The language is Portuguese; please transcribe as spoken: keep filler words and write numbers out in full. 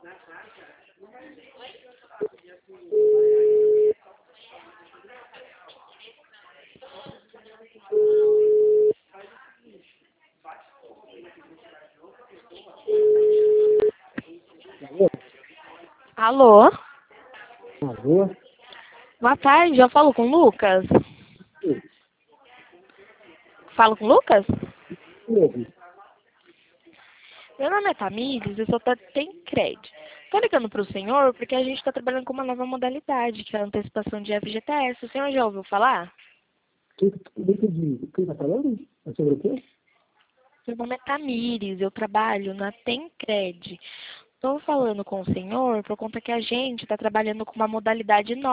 Alô? Alô? Boa tarde, eu falo com o Lucas? Sim. Falo com o Lucas? Sim. Meu nome é Tamires, eu sou da Tencred. Estou ligando para o senhor porque a gente está trabalhando com uma nova modalidade, que é a antecipação de F G T S. O senhor já ouviu falar? Quem está falando? É sobre o quê? Meu nome é Tamires, eu trabalho na Tencred. Estou falando com o senhor por conta que a gente está trabalhando com uma modalidade nova.